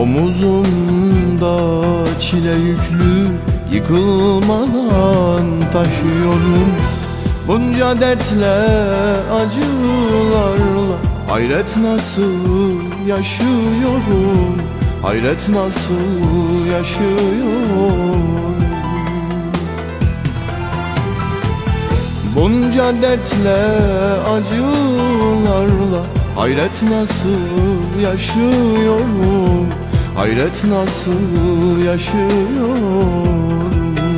Omuzumda çile yüklü, yıkılmadan taşıyorum. Bunca dertle, acılarla hayret nasıl yaşıyorum, hayret nasıl yaşıyorum. Bunca dertle, acılarla hayret nasıl yaşıyorum, hayret nasıl yaşıyorum.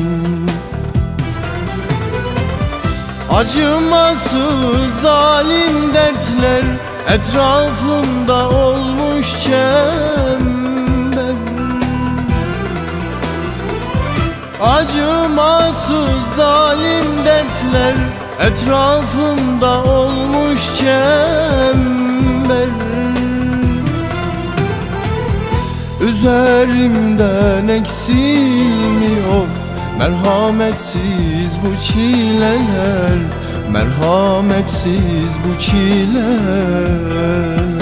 Acımasız zalim dertler etrafımda olmuş çember. Acımasız zalim dertler etrafımda olmuş çember. Üzerimden eksilmiyor merhametsiz bu çileler, merhametsiz bu çileler.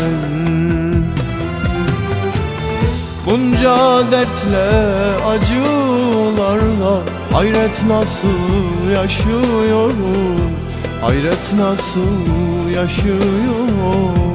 Bunca dertle, acılarla hayret nasıl yaşıyorum, hayret nasıl yaşıyorum.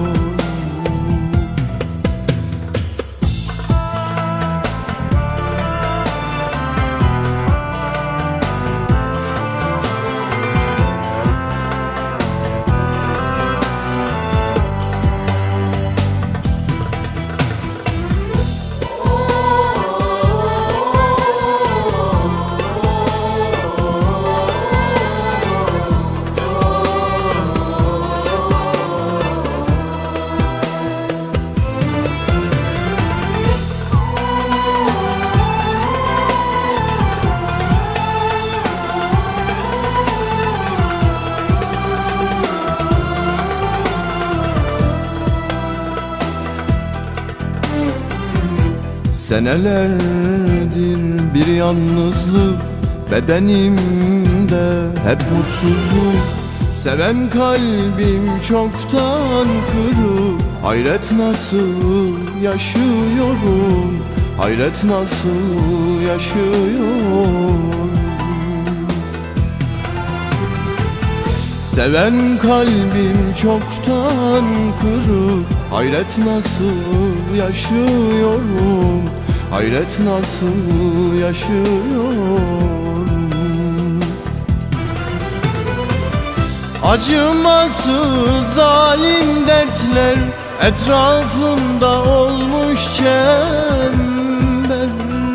Senelerdir bir yalnızlık bedenimde, hep mutsuzluk. Seven kalbim çoktan kırık, hayret nasıl yaşıyorum, hayret nasıl yaşıyorum. Seven kalbim çoktan kırık, hayret nasıl yaşıyorum, hayret nasıl yaşıyorum. Acımasız zalim dertler etrafımda olmuş çember.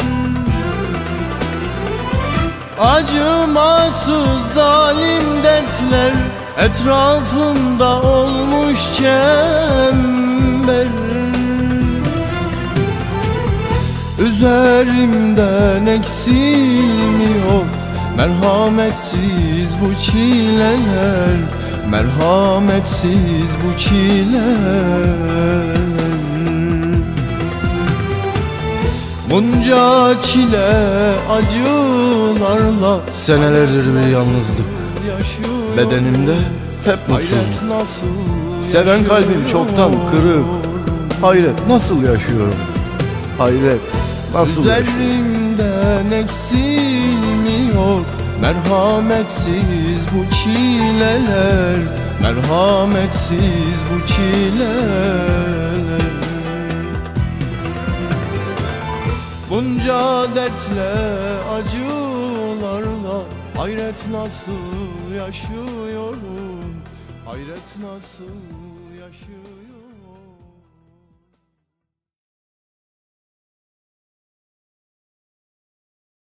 Acımasız zalim dertler etrafımda olmuş çember. Üzerimden eksilmiyor merhametsiz bu çileler, merhametsiz bu çileler. Bunca çile, acılarla senelerdir bir yalnızlık bedenimde, hep mutsuzluk. Seven kalbim çoktan kırık, hayret nasıl yaşıyorum, hayret nasıl yaşıyorum. Üzerimden eksilmiyor merhametsiz bu çileler, merhametsiz bu çileler. Bunca dertle, acılarla hayret nasıl yaşıyorum, hayret nasıl yaşıyorum.